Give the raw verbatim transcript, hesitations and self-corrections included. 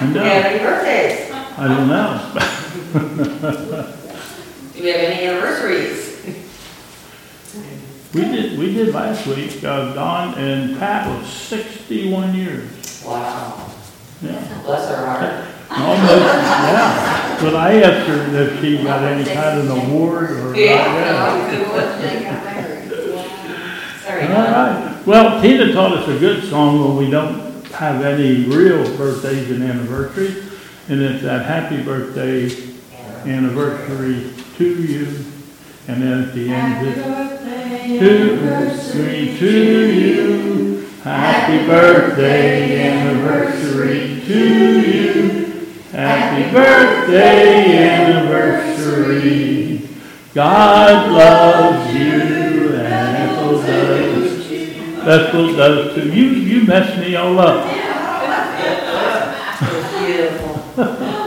I Do we know. have any birthdays? I don't know. Do we have any anniversaries? We did, we did last week, uh, Don and Pat was sixty-one years. Wow. Yeah. Bless her heart. Almost, yeah. But I asked her if she got any kind of award or. Yeah. Sorry. All right. Well, Tina taught us a good song when we don't have any real birthdays and anniversaries. And it's that happy birthday anniversary to you. And then at the end, it's anniversary to you. Happy birthday anniversary to you. Happy birthday anniversary. God loves you and Ethel does. Ethel does too. You, you messed me all up. Beautiful.